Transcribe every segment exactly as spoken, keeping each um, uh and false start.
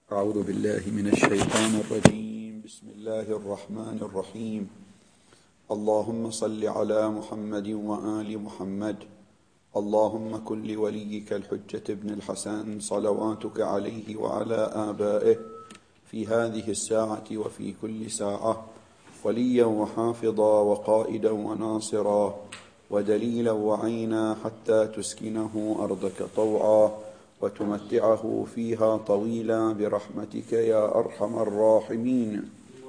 أعوذ بالله من الشيطان الرجيم. بسم الله الرحمن الرحيم. اللهم صل على محمد وآل محمد. اللهم كن لوليك الحجة ابن الحسن صلواتك عليه وعلى آبائه في هذه الساعة وفي كل ساعة وليا وحافظا وقائدا وناصرا ودليلا وعينا حتى تسكنه أرضك طوعا وتمتعه فيها طويلا برحمتك يا أرحم الراحمين.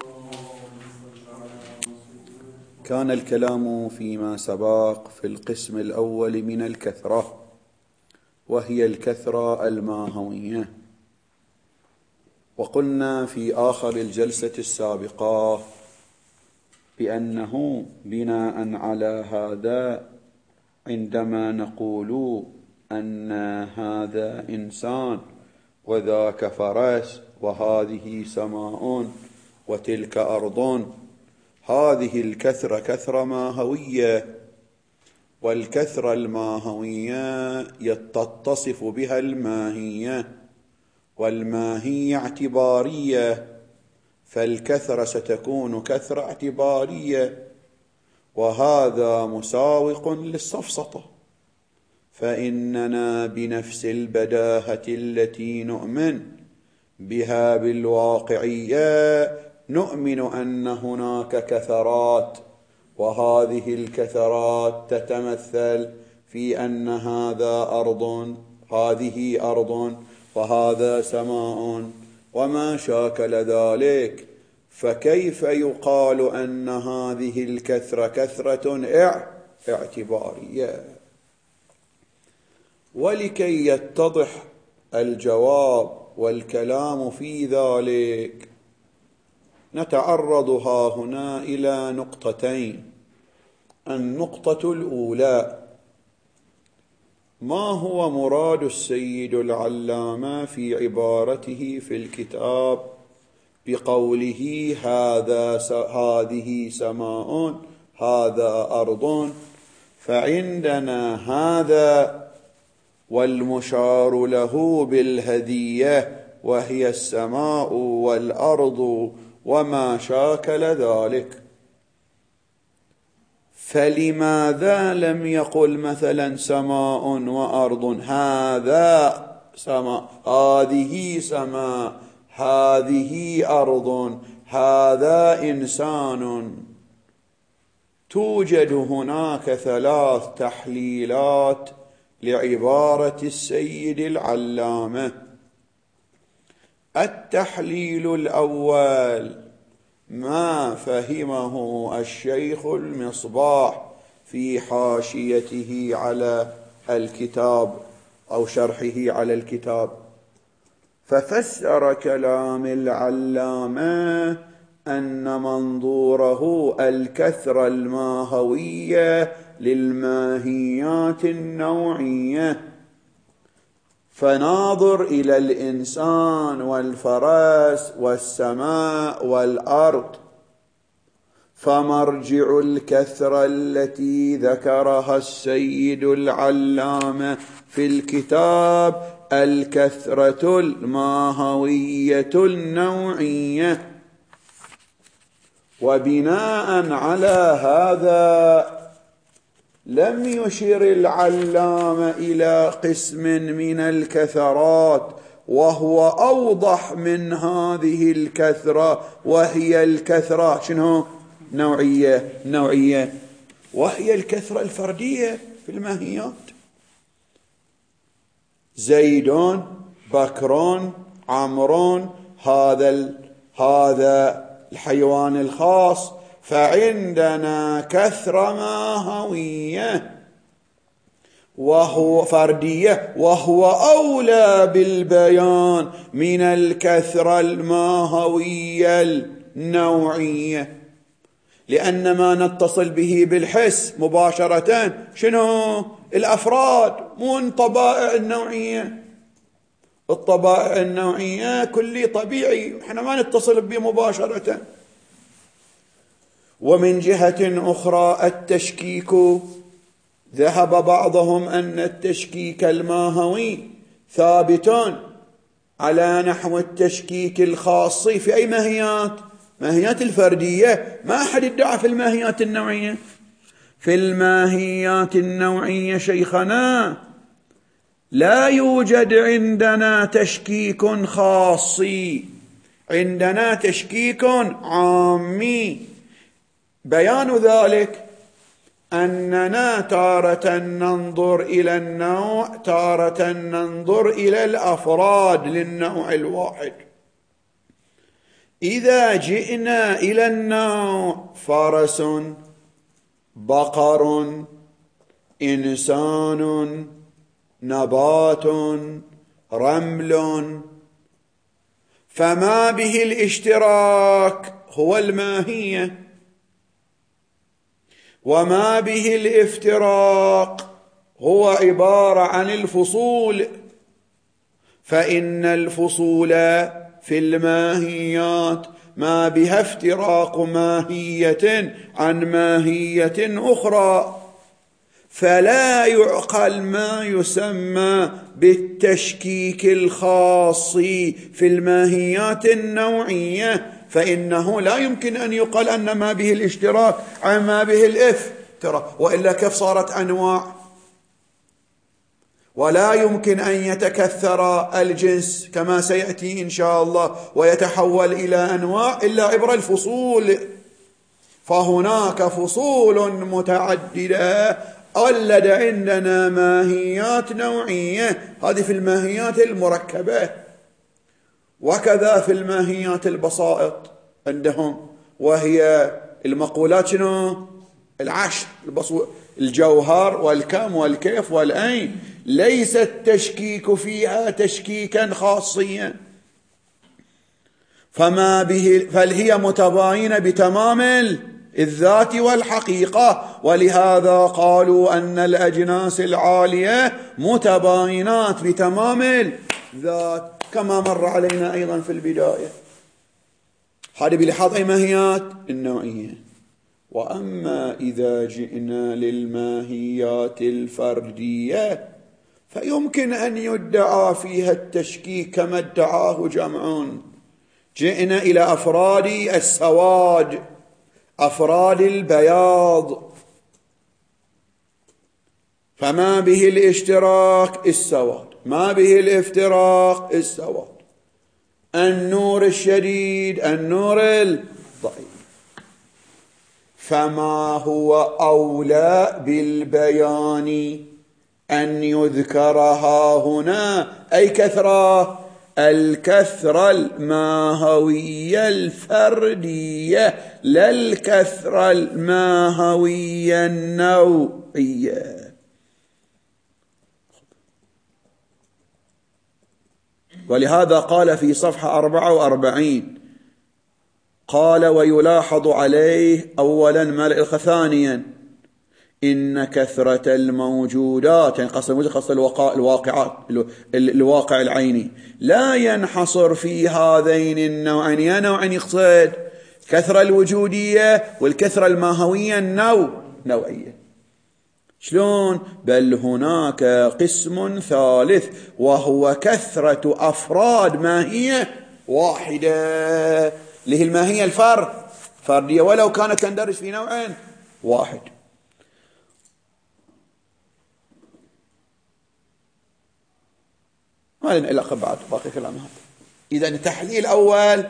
كان الكلام فيما سبق في القسم الأول من الكثرة، وهي الكثرة الماهوية، وقلنا في آخر الجلسة السابقة بأنه بناء على هذا عندما نقول أن هذا إنسان وذاك فرس وهذه سماء وتلك أرض، هذه الكثرة كثرة ماهوية، والكثرة الماهوية تتصف بها الماهية، والماهية اعتبارية، فالكثرة ستكون كثرة اعتبارية، وهذا مساوق للسفسطة، فإننا بنفس البداهة التي نؤمن بها بالواقعية نؤمن أن هناك كثرات، وهذه الكثرات تتمثل في أن هذا أرض، هذه أرض، وهذا سماء، وما شاكل ذلك. فكيف يقال أن هذه الكثرة كثرة اعتبارية؟ ولكي يتضح الجواب والكلام في ذلك نتعرض ها هنا إلى نقطتين. النقطة الأولى: ما هو مراد السيد العلامة في عبارته في الكتاب بقوله هذا هذه سماء هذا أرض؟ فعندنا هذا والمشار له بالهدية وهي السماء والأرض وما شاكل ذلك، فلماذا لم يقل مثلا سماء وأرض؟ هذا سماء، هذه سماء، هذه أرض، هذا إنسان. توجد هناك ثلاث تحليلات لعبارة السيد العلامة. التحليل الأول ما فهمه الشيخ المصباح في حاشيته على الكتاب أو شرحه على الكتاب، ففسر كلام العلامة أن منظوره الكثرة الماهوية للماهيات النوعية، فناظر إلى الإنسان والفرس والسماء والأرض، فمرجع الكثرة التي ذكرها السيد العلامة في الكتاب الكثرة الماهوية النوعية. وبناء على هذا لم يشر العلامة إلى قسم من الكثرات وهو أوضح من هذه الكثرة، وهي الكثرة شنو؟ نوعية نوعية وهي الكثرة الفردية في الماهيات. زيد، بكر، عمرو، هذا ال... هذا الحيوان الخاص، فعندنا كثرة ماهوية وهو فردية، وهو أولى بالبيان من الكثرة الماهوية النوعية، لأن ما نتصل به بالحس مباشرة شنو؟ الأفراد، مو الطبائع النوعية. الطبائع النوعية كلي طبيعي، احنا ما نتصل به مباشرة. ومن جهة أخرى التشكيك، ذهب بعضهم أن التشكيك الماهوي ثابت على نحو التشكيك الخاصي في أي ماهيات؟ ماهيات الفردية. ما أحد ادعى في الماهيات النوعية. في الماهيات النوعية شيخنا لا يوجد عندنا تشكيك خاصي، عندنا تشكيك عامي. بيان ذلك أننا تارة ننظر إلى النوع، تارة ننظر إلى الأفراد للنوع الواحد. إذا جئنا إلى النوع فرس، بقر، إنسان، نبات، رمل، فما به الاشتراك هو الماهية، وما به الافتراق هو عبارة عن الفصول. فإن الفصول في الماهيات ما بها افتراق ماهية عن ماهية أخرى، فلا يعقل ما يسمى بالتشكيك الخاص في الماهيات النوعية، فإنه لا يمكن أن يقال أن ما به الاشتراك عن ما به الافتراق، وإلا كيف صارت أنواع؟ ولا يمكن أن يتكثر الجنس كما سيأتي إن شاء الله ويتحول إلى أنواع إلا عبر الفصول. فهناك فصول متعددة ولد عندنا ماهيات نوعية، هذه في الماهيات المركبة. وكذا في الماهيات البسائط عندهم، وهي المقولات شنو؟ العشر: الجوهر والكم والكيف والأين. ليس التشكيك فيها تشكيكا خاصيا، فما به فهي متباينة بتمام الذات والحقيقة. ولهذا قالوا أن الأجناس العالية متباينات بتمام الذات، كما مر علينا أيضا في البداية. هذا بلحاظ أي ماهيات النوعية. وأما إذا جئنا للماهيات الفردية فيمكن أن يدعى فيها التشكيك كما ادعاه جمعون. جئنا إلى أفراد السواد، أفراد البياض، فما به الاشتراك السواد، ما به الافتراق السواد، النور الشديد، النور الضعيف. فما هو أولى بالبيان أن يذكرها هنا أي كثرة؟ الكثرة الماهوية الفردية، لا الكثرة الماهوية النوعية. ولهذا قال في صفحة أربعة وأربعين، قال: ويلاحظ عليه أولا ما ثانيا إن كثرة الموجودات، يعني قصد الموجود قصد الواقعات، الواقع العيني، لا ينحصر في هذين النوعين. يا نوعين يقصد كثرة الوجودية والكثرة الماهوية النوعية. شلون؟ بل هناك قسم ثالث وهو كثرة أفراد ماهية واحدة، اللي هي الماهية الفردية ولو كانت تندرج في نوع واحد. ما لنا علاقة بعد باقي كلام هذا. إذا التحليل الأول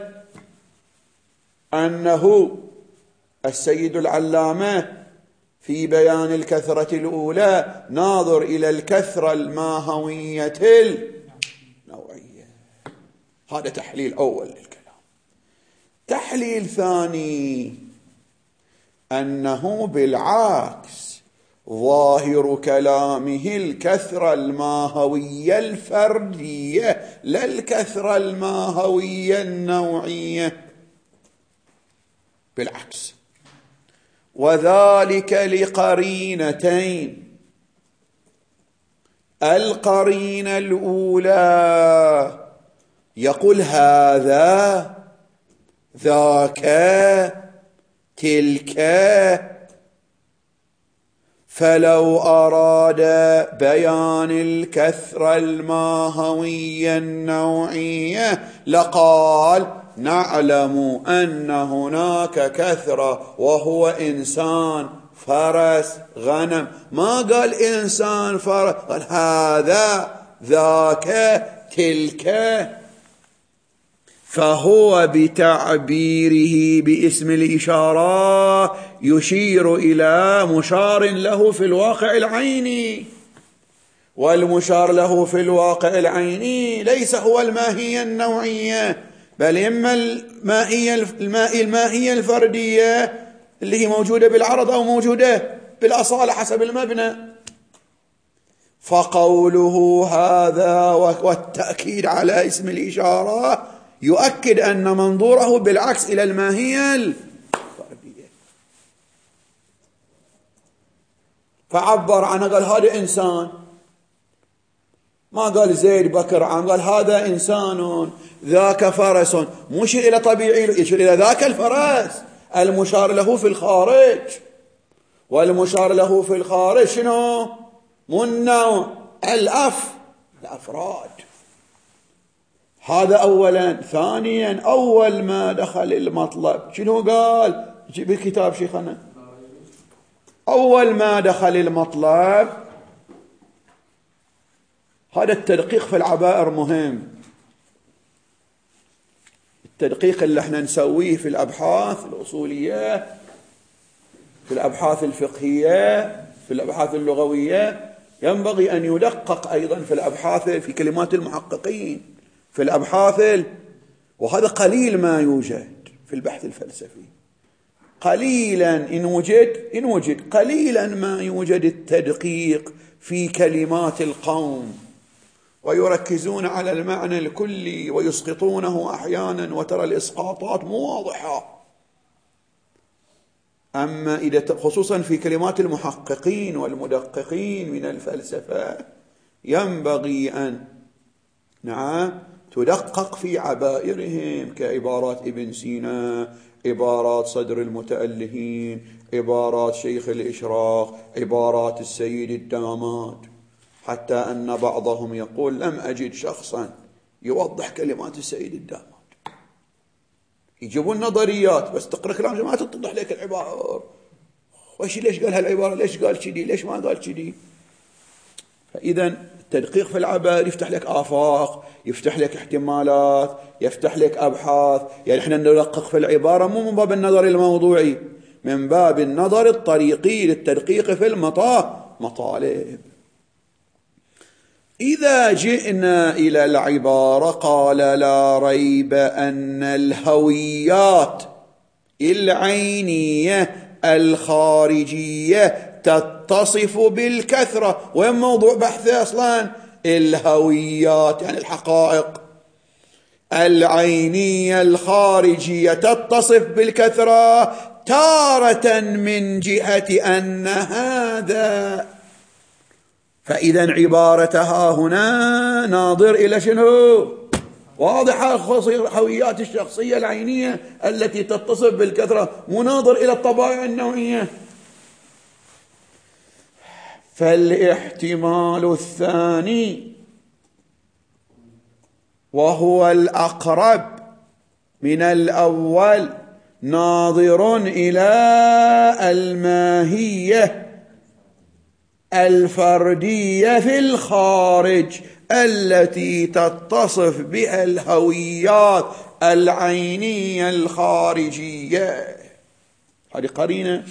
أنه السيد العلامة في بيان الكثرة الأولى ناظر إلى الكثرة الماهوية النوعية. هذا تحليل أول للكلام. تحليل ثاني أنه بالعكس ظاهر كلامه الكثرة الماهوية الفردية لا الكثرة الماهوية النوعية، بالعكس. وذلك لقرينتين: القرينة الأولى يقول هذا ذاك تلك، فلو أراد بيان الكثرة الماهوية النوعية لقال نعلم أن هناك كثرة وهو إنسان فرس غنم. ما قال إنسان فرس، قال هذا ذاك تلك. فهو بتعبيره باسم الإشارة يشير إلى مشار له في الواقع العيني، والمشار له في الواقع العيني ليس هو الماهية النوعية، بل إما الماهية الماهية الفردية اللي هي موجودة بالعرض أو موجودة بالأصالة حسب المبنى. فقوله هذا والتأكيد على اسم الإشارة يؤكد أن منظوره بالعكس إلى الماهية الفردية. فعبر عنه قال هذا إنسان، ما قال زيد بكر عام، قال هذا إنسان ذاك فرس، مشير إلى طبيعي، يشير إلى ذاك الفرس المشار له في الخارج. والمشار له في الخارج شنو؟ من الأف الأفراد. هذا أولا. ثانيا أول ما دخل المطلب شنو قال بالكتاب شيخنا؟ أول ما دخل المطلب، هذا التدقيق في العبائر مهم، التدقيق اللي احنا نسويه في الأبحاث الأصولية، في الأبحاث الفقهية، في الأبحاث اللغوية، ينبغي أن يدقق أيضا في الأبحاث في كلمات المحققين، في الأبحاث، وهذا قليل ما يوجد في البحث الفلسفي، قليلا إن وجد إن وجد قليلا ما يوجد التدقيق في كلمات القوم، ويركزون على المعنى الكلي ويسقطونه أحيانا، وترى الإسقاطات مو واضحة. أما إذا خصوصا في كلمات المحققين والمدققين من الفلسفة ينبغي أن نعم تدقق في عبائرهم، كعبارات ابن سينا، عبارات صدر المتألهين، عبارات شيخ الإشراق، عبارات السيد الداماد، حتى أن بعضهم يقول لم أجد شخصا يوضح كلمات السيد الداماد. يجيبون نظريات بس تقرأ كلام ما تتضح لك العبارة، وش ليش قال هالعبارة، ليش قال كذي، ليش ما قال كذي. فإذا التدقيق في العبائر يفتح لك آفاق، يفتح لك احتمالات، يفتح لك أبحاث. يعني احنا ندقق في العبارة مو من باب النظر الموضوعي، من باب النظر الطريقي للتدقيق في المطالب. إذا جئنا إلى العبارة قال لا ريب أن الهويات العينية الخارجية تتصف بالكثرة. وين موضوع بحثه أصلا؟ الهويات يعني الحقائق العينية الخارجية تتصف بالكثرة تارة من جهة أن هذا. فإذا عبارتها هنا ناظر إلى شنو؟ واضحة الهويات الشخصية العينية التي تتصف بالكثرة، مناظر إلى الطبائع النوعية. فالاحتمال الثاني وهو الأقرب من الأول ناظر إلى الماهية الفردية في الخارج التي تتصف بها الهويات العينية الخارجية. هذه قرينة،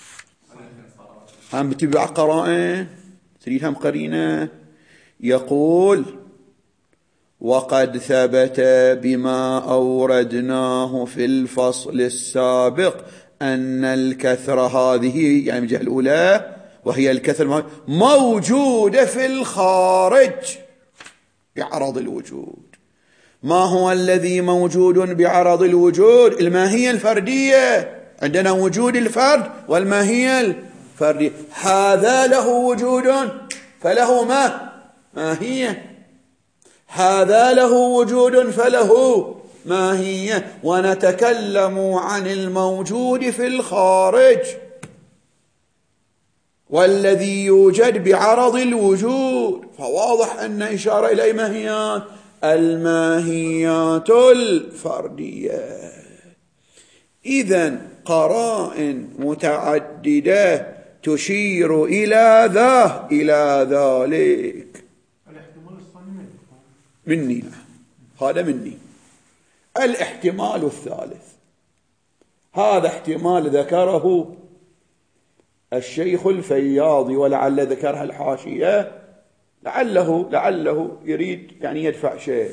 هم تبع قرائن، تريد هم قرينة. يقول وقد ثبت بما أوردناه في الفصل السابق أن الكثرة هذه يعني الجهة الأولى وهي الكثرة موجودة في الخارج بعرض الوجود. ما هو الذي موجود بعرض الوجود؟ الماهية الفردية. عندنا وجود الفرد والماهية الفردية. هذا له وجود فله ما ماهية، هذا له وجود فله ماهية. ونتكلم عن الموجود في الخارج. والذي يوجد بعرض الوجود، فواضح أن إشارة إلى أي ماهيات؟ الماهيات الفردية. إذن قرائن متعددة تشير إلى ذا إلى ذلك. الاحتمال الثاني مني، هذا مني. الاحتمال الثالث، هذا احتمال ذكره الشيخ الفياضي، ولعل ذكرها الحاشية، لعله لعله يريد يعني يدفع شيء.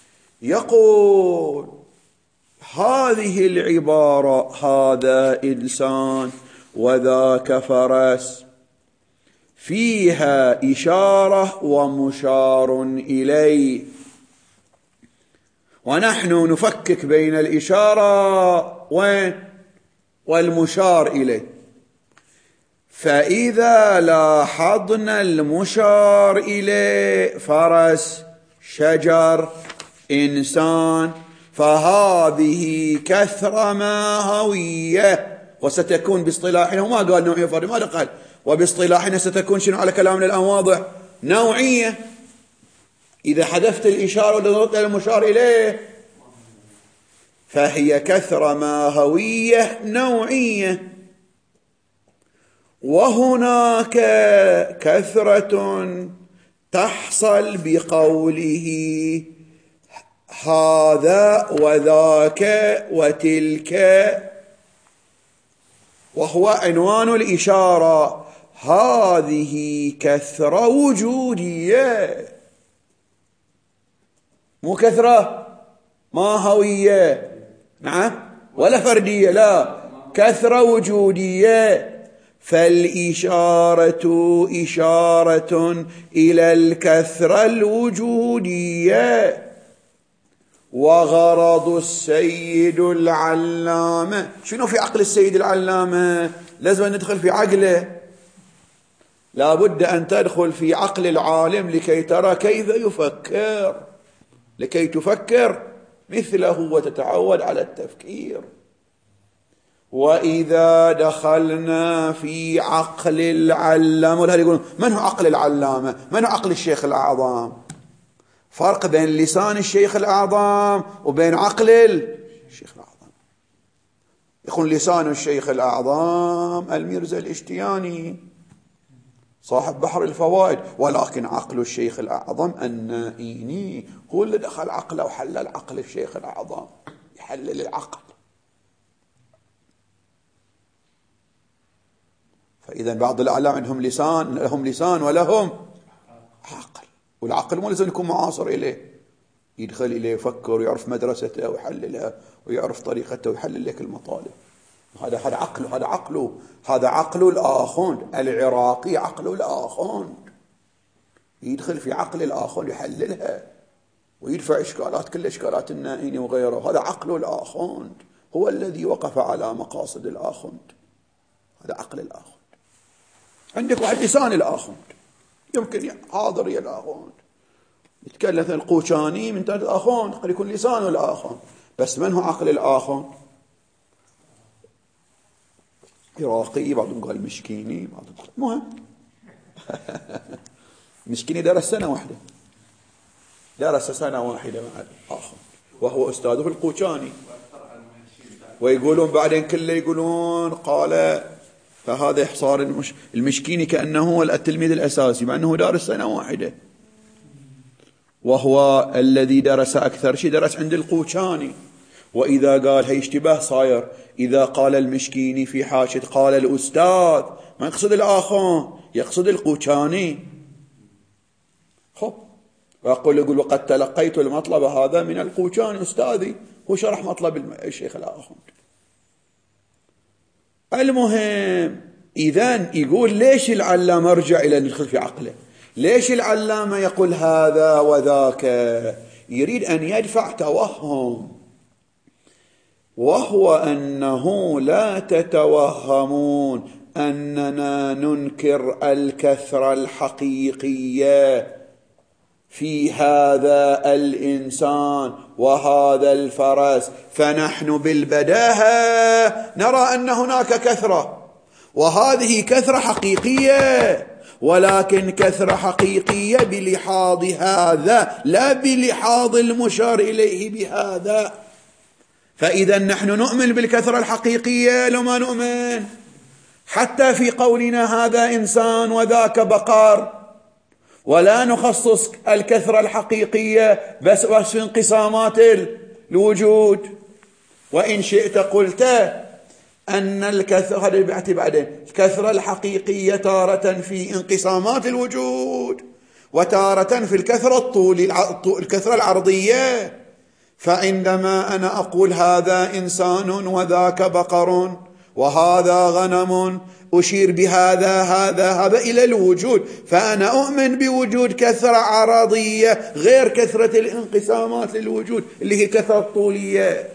يقول هذه العبارة هذا إنسان وذاك فرس فيها إشارة ومشار إليه، ونحن نفكك بين الإشارة والمشار إليه. فإذا لاحظنا المشار إليه فرس، شجر، إنسان، فهذه كثرة ماهوية، وستكون باصطلاحنا، وما قال نوعية فردية، ماذا قال؟ وباصطلاحنا ستكون شنو على كلامنا الآن واضح؟ نوعية. إذا حذفت الإشارة ونظرت إلى المشار إليه فهي كثرة ماهوية نوعية. وهناك كثرة تحصل بقوله هذا وذاك وتلك، وهو عنوان الإشارة. هذه كثرة وجودية، مو كثرة ماهوية، نعم، ولا فردية، لا، كثرة وجودية. فالإشارة إشارة إلى الكثرة الوجودية. وغرض السيد العلامة، شنو في عقل السيد العلامة؟ لازم أن ندخل في عقله، لا بد أن تدخل في عقل العالم لكي ترى كيف يفكر، لكي تفكر مثله وتتعود على التفكير. وإذا دخلنا في عقل العلامة، ولهذا يقولون من هو عقل العلامة؟ من هو عقل الشيخ الأعظم؟ فرق بين لسان الشيخ الأعظم وبين عقل الشيخ الأعظم. يكون لسان الشيخ الأعظم الميرزا الاشتياني صاحب بحر الفوائد، ولكن عقل الشيخ الأعظم النائيني هو اللي دخل عقله وحلل عقل الشيخ الأعظم، يحلل العقل. فإذا بعض الأعلام عندهم لسان، لهم لسان ولهم عقل، والعقل مو لازم يكون معاصر إليه، يدخل إليه يفكر ويعرف مدرسته ويحللها ويعرف طريقته ويحلل لك المطالب. هذا هذا عقله، هذا عقله هذا عقل الآخوند العراقي، عقل الآخوند يدخل في عقل الآخوند يحللها ويدفع إشكالات، كل إشكالات النائين وغيره. هذا عقل الآخوند، هو الذي وقف على مقاصد الآخوند. هذا عقل الآخوند. عندك واحد لسان الآخوند، يمكن حاضر يا الآخوند يتكلم مثل القوشاني من تحت الآخوند، قد يكون لسانه الآخوند، بس من هو عقل الآخوند؟ عراقي، بعضهم قال مشكيني، بعضهم قال مهم مشكيني درس سنة واحدة، درس سنة واحدة مع الآخوند وهو أستاذه القوشاني. ويقولون بعدين كله يقولون قال، فهذا إحصار المش... المشكيني كأنه هو التلميذ الأساسي، مع أنه دارس سنة واحدة، وهو الذي درس أكثر شيء درس عند القوشاني. وإذا قال هي اشتباه صاير، إذا قال المشكيني في حاشد قال الأستاذ، ما يقصد الآخون، يقصد القوشاني. خب، وأقول يقول وقد تلقيت المطلب هذا من القوشاني أستاذي، هو شرح مطلب الشيخ الآخون. المهم، إذن يقول ليش العلامة ارجع إلى ندخل في عقله؟ ليش العلامة يقول هذا وذاك؟ يريد أن يدفع توهم، وهو أنه لا تتوهمون أننا ننكر الكثرة الحقيقية في هذا الإنسان وهذا الفرس، فنحن بالبداهة نرى أن هناك كثرة، وهذه كثرة حقيقية، ولكن كثرة حقيقية بلحاظ هذا لا بلحاظ المشار إليه بهذا. فإذا نحن نؤمن بالكثرة الحقيقية لو ما نؤمن؟ حتى في قولنا هذا إنسان وذاك بقر، ولا نخصص الكثرة الحقيقية بس في انقسامات الوجود. وإن شئت قلت أن الكثرة هذا بعتي بعدين الكثرة الحقيقية تارة في انقسامات الوجود وتارة في الكثرة الطولي الكثرة العرضية. فعندما أنا أقول هذا إنسان وذاك بقر وهذا غنم أشير بهذا هذا هذا إلى الوجود، فأنا أؤمن بوجود كثرة عرضية غير كثرة الانقسامات للوجود اللي هي كثرة طولية.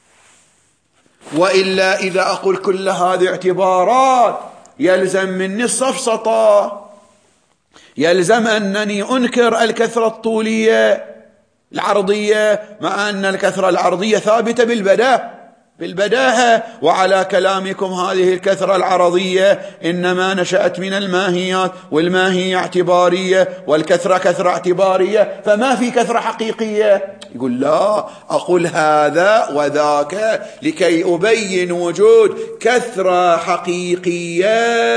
وإلا إذا أقول كل هذه اعتبارات يلزم مني السفسطة، يلزم أنني أنكر الكثرة الطولية العرضية، مع أن الكثرة العرضية ثابتة بالبداهة بالبداهة وعلى كلامكم هذه الكثرة العرضية إنما نشأت من الماهيات، والماهية اعتبارية والكثرة كثرة اعتبارية، فما في كثرة حقيقية. يقول لا، أقول هذا وذاك لكي أبين وجود كثرة حقيقية،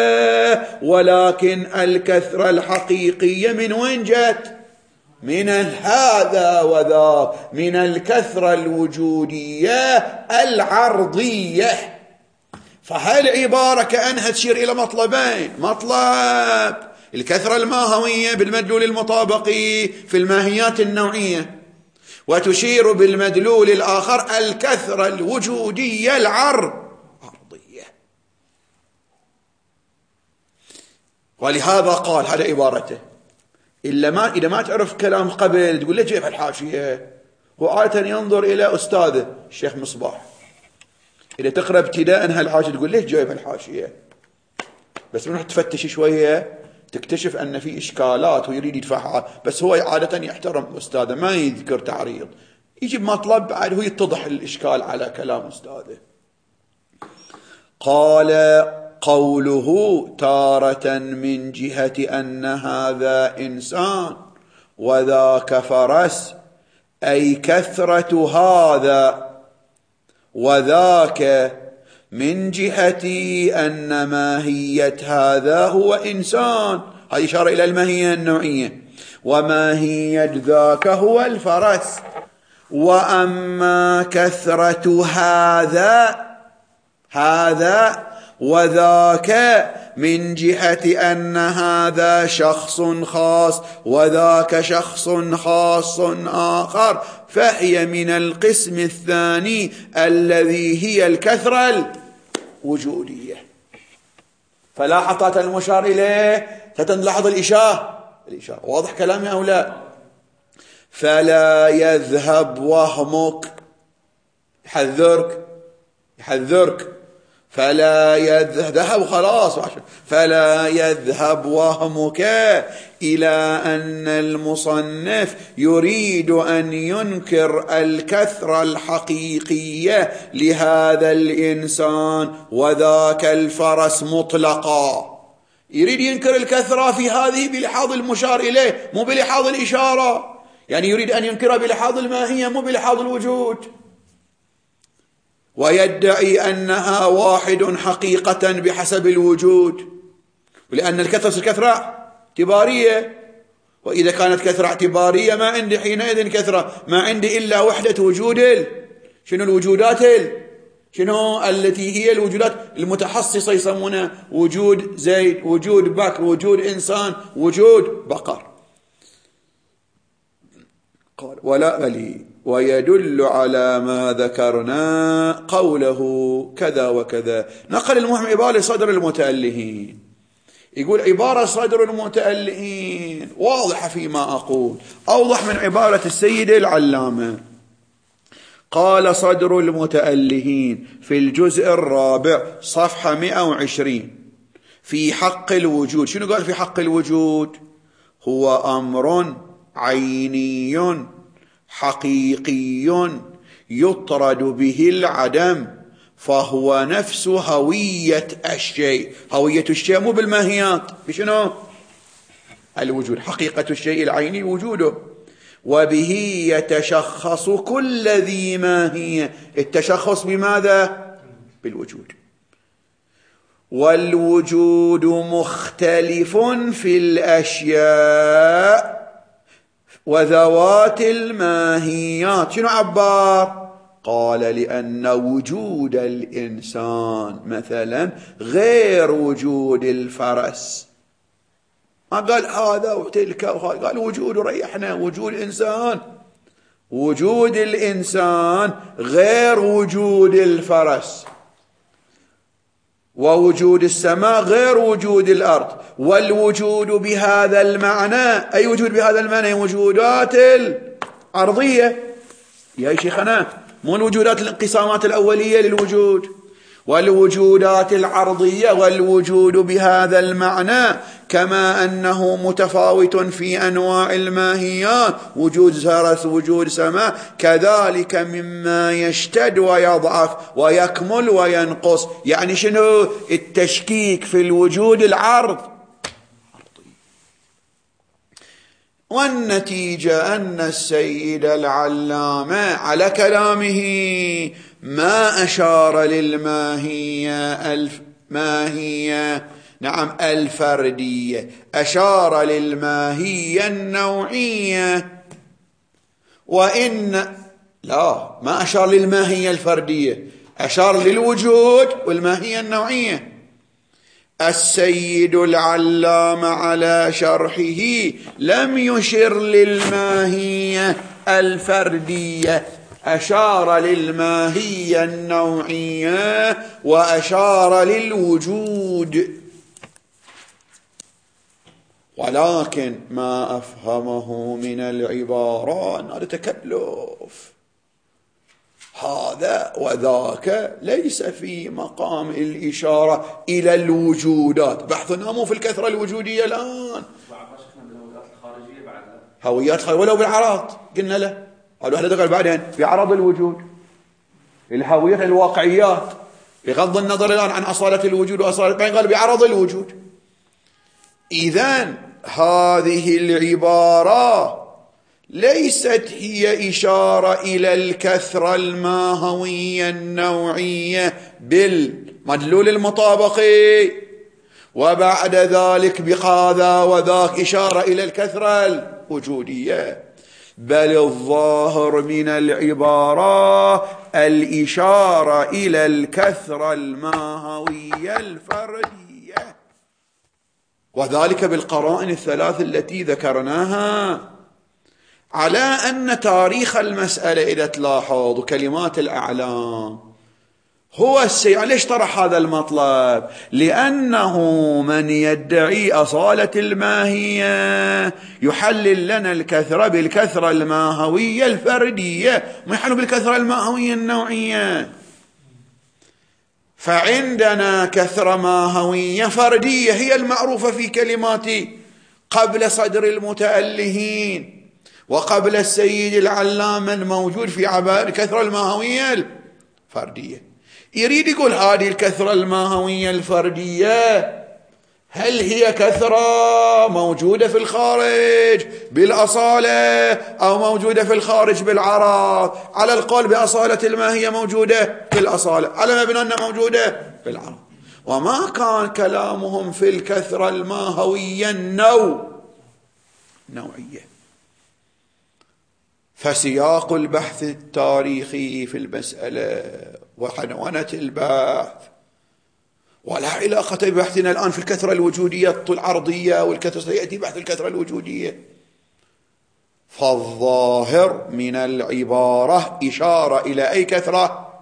ولكن الكثرة الحقيقية من وين جت؟ من هذا وذاك، من الكثرة الوجودية العرضية. فهالعبارة كأنها تشير إلى مطلبين: مطلب الكثرة الماهوية بالمدلول المطابقي في الماهيات النوعية، وتشير بالمدلول الآخر الكثرة الوجودية العرضية. ولهذا قال هذا عبارته. إلا ما إذا ما تعرف كلام قبل تقول ليه جايب الحاشية؟ هو عادة ينظر إلى أستاذه الشيخ مصباح، إذا تقرأ ابتداء هالحاشية تقول ليه جايب الحاشية؟ بس من تفتش شوية تكتشف أن في إشكالات ويريد يدفعها، بس هو عادة يحترم أستاذه ما يذكر تعريض، يجيب مطلب بعد هو يتضح الإشكال على كلام أستاذه. قال قوله تارة من جهة أن هذا إنسان وذاك فرس، أي كثرة هذا وذاك من جهة أن ماهية هذا هو إنسان، هذه إشارة إلى الماهية النوعية، وماهية ذاك هو الفرس. وأما كثرة هذا هذا وذاك من جهة أن هذا شخص خاص وذاك شخص خاص آخر، فهي من القسم الثاني الذي هي الكثرة الوجودية. فلاحظت المشار إليه ستلاحظ الإشارة الإشارة واضح كلامي أو لا؟ فلا يذهب وهمك، يحذرك يحذرك فلا يذهب خلاص فلا يذهب وهمك إلى أن المصنف يريد أن ينكر الكثرة الحقيقية لهذا الإنسان وذاك الفرس مطلقا. يريد ينكر الكثرة في هذه بلحاظ المشار إليه مو بلحاظ الإشارة، يعني يريد أن ينكرها بلحاظ الماهية مو بلحاظ الوجود، ويدعي أنها واحد حقيقة بحسب الوجود، ولأن الكثرة الكثرة اعتبارية، وإذا كانت كثرة اعتبارية ما عندي حينئذ كثرة، ما عندي إلا وحدة وجود. شنو الوجودات شنو التي هي الوجودات المتحصصة يسمونها وجود زيد، وجود بكر، وجود إنسان، وجود بقر. قال ولا بلي ويدل على ما ذكرنا قوله كذا وكذا. نقل المهم عبارة صدر المتألهين، يقول عبارة صدر المتألهين واضحة فيما أقول، أوضح من عبارة السيد العلامة. قال صدر المتألهين في الجزء الرابع صفحة مئة وعشرين في حق الوجود. شنو قال في حق الوجود؟ هو أمر عيني حقيقي يطرد به العدم، فهو نفس هوية الشيء. هوية الشيء مو بالماهيات، بشنو؟ الوجود، حقيقة الشيء العيني وجوده. وبه يتشخص كل ذي ماهية. التشخص بماذا؟ بالوجود. والوجود مختلف في الأشياء وذوات الماهيات. شنو عبار؟ قال لأن وجود الإنسان مثلا غير وجود الفرس. ما قال هذا وتلك وهذا، قال وجود ريحنا. وجود الإنسان، وجود الإنسان غير وجود الفرس، ووجود السماء غير وجود الأرض. والوجود بهذا المعنى، أي وجود بهذا المعنى؟ وجودات الأرضية يا شيخنا، مو الوجودات الانقسامات الأولية للوجود. والوجودات العرضية. والوجود بهذا المعنى كما أنه متفاوت في أنواع الماهيات، وجود زرس وجود سماء، كذلك مما يشتد ويضعف ويكمل وينقص. يعني شنو التشكيك في الوجود العرض. والنتيجة أن السيد العلامة على كلامه ما أشار للماهية الماهية نعم الفردية، أشار للماهية النوعية. وإن لا، ما أشار للماهية الفردية، أشار للوجود والماهية النوعية. السيد العلامة على شرحه لم يشر للماهية الفردية، أشار للماهية النوعية وأشار للوجود. ولكن ما أفهمه من العبارة هذا تكلف، هذا وذاك ليس في مقام الإشارة إلى الوجودات. بحثنا مو في الكثرة الوجودية الآن. هويات خارجية ولو بالعرض قلنا له، قالوا احنا دخل بعدين في عرض الوجود، الهويات الواقعيات، بغض النظر الآن عن أصالة الوجود وأصالة، بعدين قال بعرض الوجود. إذن هذه العبارة ليست هي إشارة إلى الكثرة الماهوية النوعية بالمدلول المطابقي، وبعد ذلك بهذا وذاك إشارة إلى الكثرة الوجودية، بل الظاهر من العبارة الإشارة إلى الكثرة الماهوية الفردية، وذلك بالقرائن الثلاث التي ذكرناها. على أن تاريخ المسألة إذا تلاحظ وكلمات الأعلام هو السيء. ليش طرح هذا المطلب؟ لأنه من يدعي أصالة الماهية يحلل لنا الكثرة بالكثرة الماهوية الفردية، ما يحلل بالكثرة الماهوية النوعية. فعندنا كثرة ماهوية فردية هي المعروفة في كلمات قبل صدر المتألهين وقبل السيد العلامة الموجود في عبارة الكثرة الماهوية الفردية. يريد يقول هذه الكثرة الماهوية الفردية هل هي كثرة موجودة في الخارج بالأصالة أو موجودة في الخارج بالعرض؟ على القول بأصالة الماهية موجودة في الأصالة، على مبنى أنها موجودة في العرض. وما كان كلامهم في الكثرة الماهوية النوع نوعية. فسياق البحث التاريخي في المسألة وعنونة البحث ولا علاقة ببحثنا الآن في الكثرة الوجودية العرضية والكثرة، سيأتي بحث الكثرة الوجودية. فالظاهر من العبارة إشارة إلى أي كثرة؟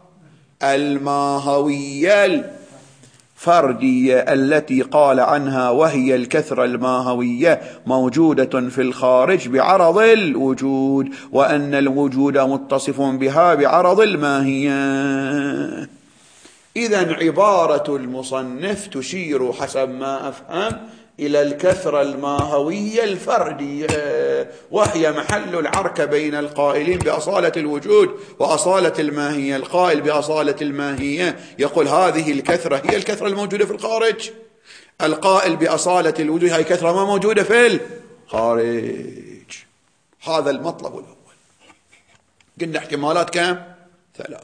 الماهوية الفردية التي قال عنها وهي الكثرة الماهوية موجودة في الخارج بعرض الوجود، وأن الوجود متصف بها بعرض الماهية. إذن عبارة المصنف تشير حسب ما أفهم إلى الكثرة الماهوية الفردية. الفردية، وهي محل العركة بين القائلين بأصالة الوجود وأصالة الماهية. القائل بأصالة الماهية يقول هذه الكثرة هي الكثرة الموجودة في الخارج، القائل بأصالة الوجود هي كثرة ما موجودة في الخارج. هذا المطلب الأول. قلنا احتمالات كم؟ ثلاث.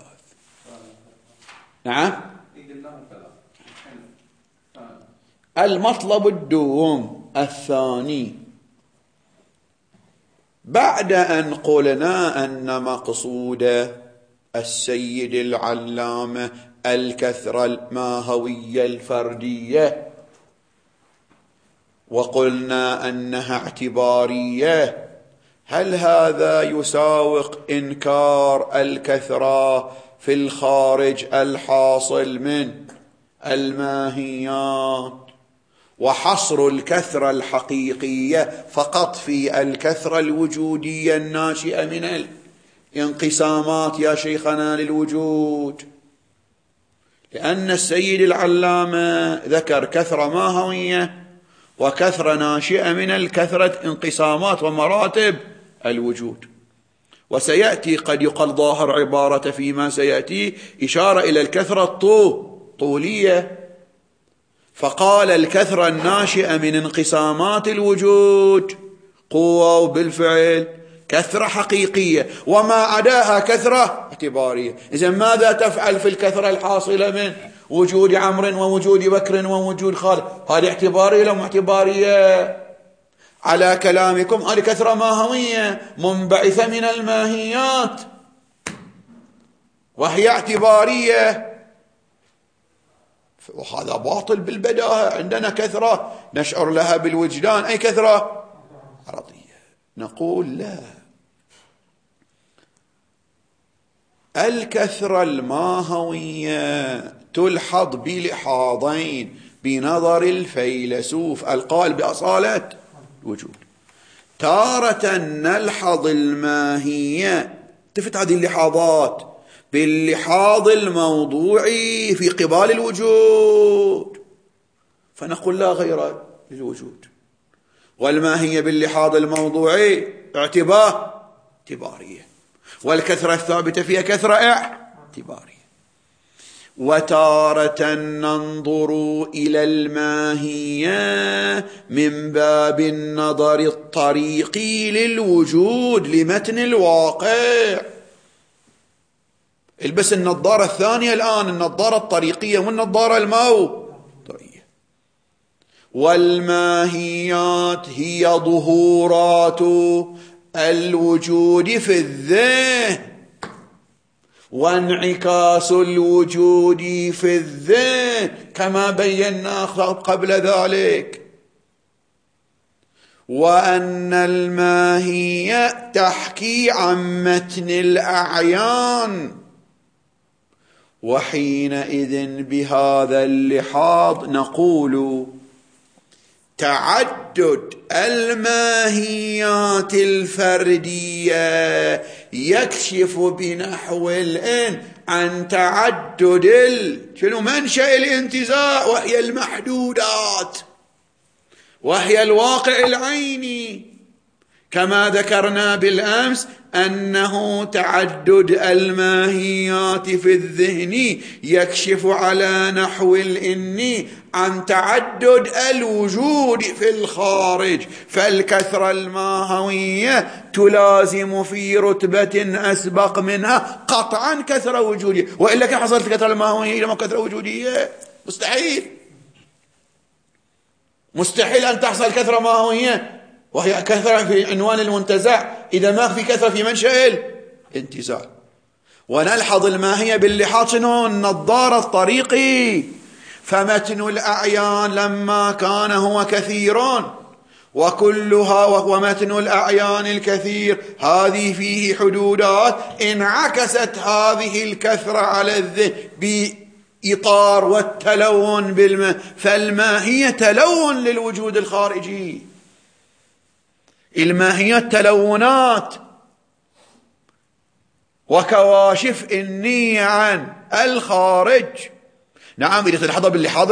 نعم. المطلب الدوم الثاني، بعد أن قلنا أن مقصود السيد العلامة الكثرة الماهوية الفردية، وقلنا أنها اعتبارية، هل هذا يساوق إنكار الكثرة في الخارج الحاصل من الماهيات، وحصر الكثرة الحقيقية فقط في الكثرة الوجودية الناشئة من الانقسامات يا شيخنا للوجود؟ لأن السيد العلامة ذكر كثرة ماهوية وكثرة ناشئة من الكثرة انقسامات ومراتب الوجود، وسيأتي قد يقال ظاهر عبارة فيما سيأتي إشارة إلى الكثرة الطولية، فقال الكثرة الناشئة من انقسامات الوجود قوة وبالفعل كثرة حقيقية، وما عداها كثرة اعتبارية. إذن ماذا تفعل في الكثرة الحاصلة من وجود عمرو ووجود بكر ووجود خالد؟ هذه اعتبارية لو اعتبارية؟ على كلامكم هذه كثرة ماهوية منبعثة من الماهيات وهي اعتبارية، وهذا باطل بالبداهة. عندنا كثرة نشعر لها بالوجدان، أي كثرة عرضية. نقول لا، الكثرة الماهوية تلحظ بلحاظين بنظر الفيلسوف القائل بأصالة الوجود. تارة نلحظ الماهية، تفت هذه اللحاظات باللحاظ الموضوعي في قبال الوجود، فنقول لا غير للوجود، والماهية باللحاظ الموضوعي اعتبار اعتبارية، والكثرة الثابتة فيها كثرة اعتبارية. وتارة ننظر إلى الماهية من باب النظر الطريقي للوجود لمتن الواقع. البس النظارة الثانية الآن، النظارة الطريقية والنظارة الموضوعية. والماهيات هي ظهورات الوجود في الذهن وانعكاس الوجود في الذهن كما بينا قبل ذلك، وأن الماهية تحكي عن متن الأعيان. وحينئذ بهذا اللحاظ نقول تعدد الماهيات الفردية يكشف بنحو الإن عن تعدد شنو منشأ الانتزاع، وهي المحدودات، وهي الواقع العيني، كما ذكرنا بالأمس أنه تعدد الماهيات في الذهن يكشف على نحو الإني عن تعدد الوجود في الخارج، فالكثرة الماهوية تلازم في رتبة أسبق منها قطعا كثرة وجودية، وإلا كيف حصلت الكثرة الماهوية لما كثرة وجودية؟ مستحيل، مستحيل أن تحصل كثرة ماهوية وهي كثرة في عنوان المنتزع إذا ما في كثرة في منشأ الانتزاع. ونلحظ الماهية باللحاظ شنو؟ النظارة الطريقي. فمتن الأعيان لما كان هو كثيران وكلها وهو متن الأعيان الكثير هذه فيه حدودات، انعكست هذه الكثرة على الذهن بإطار والتلون بالماء، فالماهية تلون للوجود الخارجي، الماهية تلونات وكواشف النية عن الخارج. نعم إذا تلحظها باللحاظ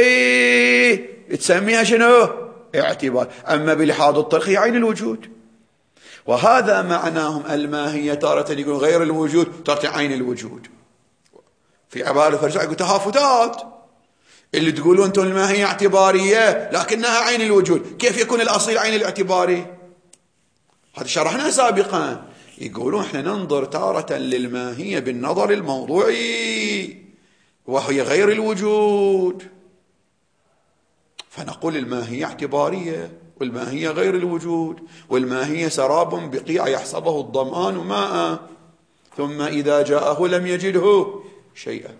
الموضوعي تسميها شنو؟ اعتبار. أما باللحاظ الطريقي عين الوجود، وهذا معناهم الماهية تارة يقولون غير الوجود، تارة عين الوجود. في عبارة الفلسفة يقول تهافتات، اللي تقولون أنتم الماهية اعتبارية لكنها عين الوجود، كيف يكون الأصيل عين الاعتباري؟ هذا شرحنا سابقا. يقولون احنا ننظر تارة للماهية بالنظر الموضوعي وهي غير الوجود، فنقول الماهية اعتبارية والماهية غير الوجود، والماهية سراب بقيع يحسبه الظمآن ماء ثم إذا جاءه لم يجده شيئا.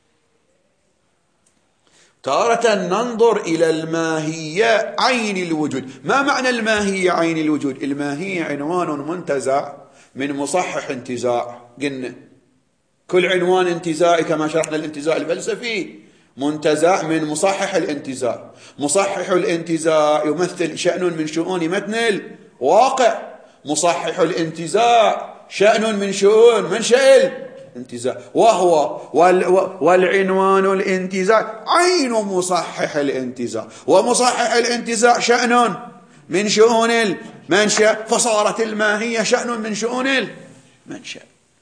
تارة ننظر إلى الماهية عين الوجود. ما معنى الماهية عين الوجود؟ الماهية عنوان منتزع من مصحح انتزاع. قلنا كل عنوان انتزاعي كما شرحنا الانتزاع الفلسفي منتزع من مصحح الانتزاع. مصحح الانتزاع يمثل شأن من شؤون متن الواقع. مصحح الانتزاع شأن من شؤون منشأ الانتزاع، وهو والعنوان الانتزاع عين مصحح الانتزاع، ومصحح الانتزاع شأن من شؤون المنشأ، فصارت الماهية شأن من شؤون المنشأ.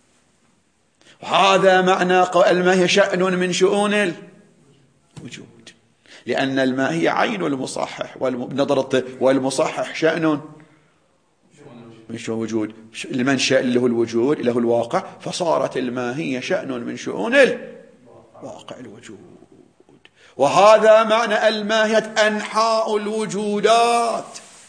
وهذا معنى الماهية شأن من شؤون الوجود، لأن الماهية عين المصحح والمصحح شأن من شؤون الوجود، المنشأ اللي هو الوجود اللي هو الواقع، فصارت الماهية شأن من شؤون الواقع الوجود. وهذا معنى الماهية أنحاء الوجودات.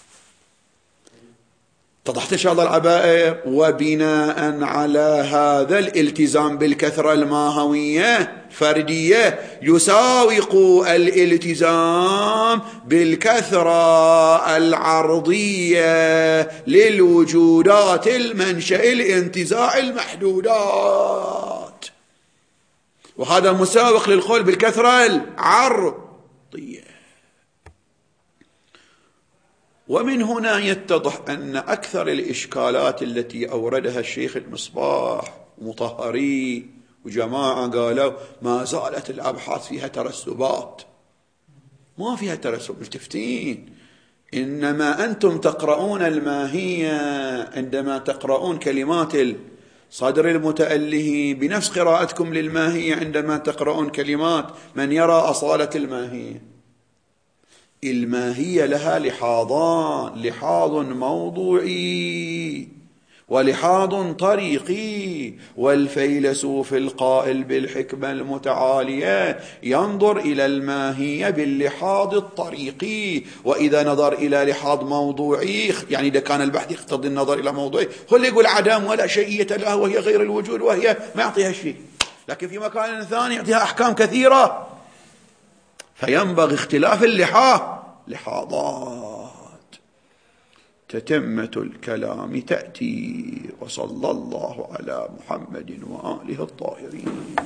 اتضحت إن شاء الله العبائر. وبناء على هذا الالتزام بالكثرة الماهوية الفردية يساوق الالتزام بالكثرة العرضية للوجودات المنشأ الانتزاع المحدودات، وهذا مساوق للقول بالكثرة العرضية. ومن هنا يتضح أن أكثر الإشكالات التي أوردها الشيخ المصباح مطهري وجماعة قالوا ما زالت الأبحاث فيها ترسبات. ما فيها ترسب، ملتفتين. إنما أنتم تقرؤون الماهية عندما تقرؤون كلمات الصدر المتأله بنفس قراءتكم للماهية عندما تقرؤون كلمات من يرى أصالة الماهية. الماهية لها لحاظان، لحاظ موضوعي ولحاظ طريقي. والفيلسوف القائل بالحكمة المتعالية ينظر إلى الماهية باللحاظ الطريقي، وإذا نظر إلى لحاظ موضوعي يعني إذا كان البحث يقتضي النظر إلى موضوعي هو اللي يقول عدم ولا شيئية لها وهي غير الوجود وهي ما يعطيها شيء، لكن في مكان ثاني يعطيها أحكام كثيرة. فينبغي اختلاف اللحاظ لحاظات. تتمة الكلام تأتي. وصلى الله على محمد وآله الطاهرين.